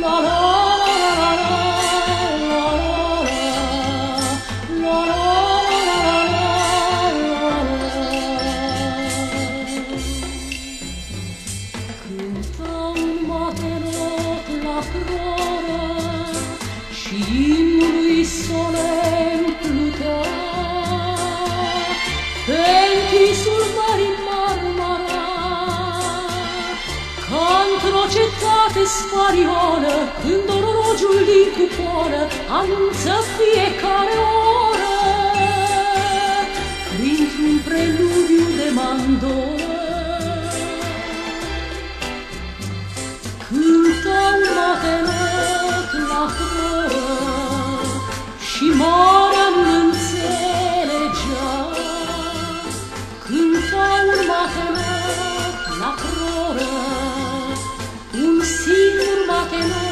la la la la la la cânta un matenot la proră și imnului solemn plutea pe închisul mării Marmara, ca într-o cetate spaniolă, când orologiul din cupolă anunță fiecare oră, printr-un preludiu de mandolă. Cânta un matenot la proră și marea nu înțelegea. Cânta un matenot la proră, un singur matenot